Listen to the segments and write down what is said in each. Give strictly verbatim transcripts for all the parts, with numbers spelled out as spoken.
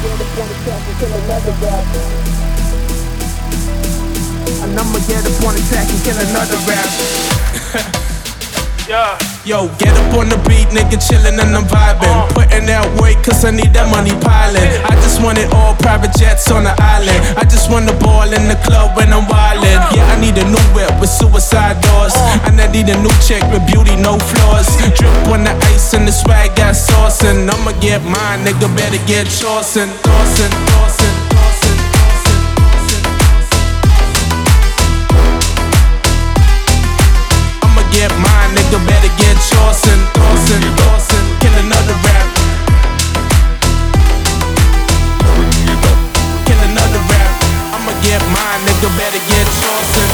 And I'ma get up on the track and kill another rap. Yeah. Yo, get up on the beat, nigga, chillin' and I'm vibing. uh. Putting out weight, cause I need that money piling. I just want it all, private jets on the island. I just want the ball in the club when I'm wildin'. Yeah, I need a new whip with suicide doors. And I need a new chick with beauty, no flaws. Drip on the ice and the swag got sauce. And I'ma get mine, nigga, better get Chaucin', Dawson, Dawson. Get mine, nigga, better get Chaucin', Dawson, Dawson, kill another rap. Kill another rap. I'ma get mine, nigga, better get Chaucin'.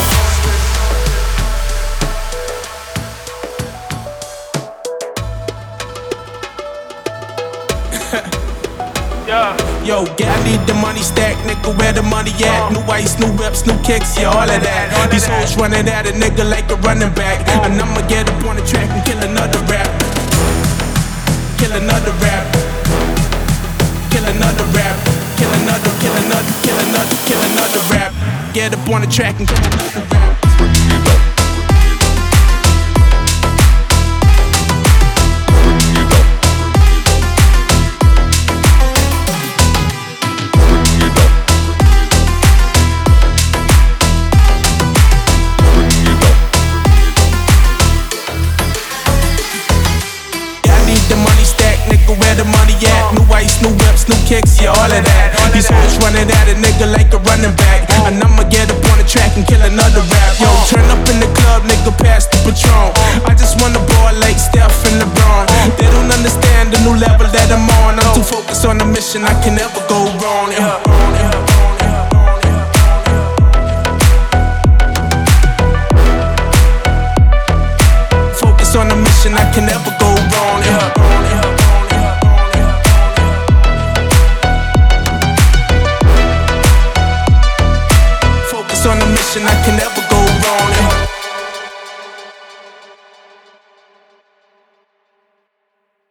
Yeah. Yo, yeah, I need the money stack, nigga, where the money at? New ice, new whips, new kicks, yeah, all of that. These hoes running at a nigga like a running back. And I'ma get up on the track and kill another rap. Kill another rap. Kill another rap. Kill another, kill another, kill another, kill another rap. Get up on the track and kill another rap. Where the money at? New ice, new whips, new kicks, yeah, all of that. These hoes running at a nigga like a running back. And I'ma get up on the track and kill another rap. Yo, turn up in the club, nigga, pass the Patron. I just wanna ball like Steph and LeBron. They don't understand the new level that I'm on. I'm too focused on the mission, I can never go wrong. Yeah. Focus on the mission, I can never go wrong. Yeah. On a mission, I can never go wrong.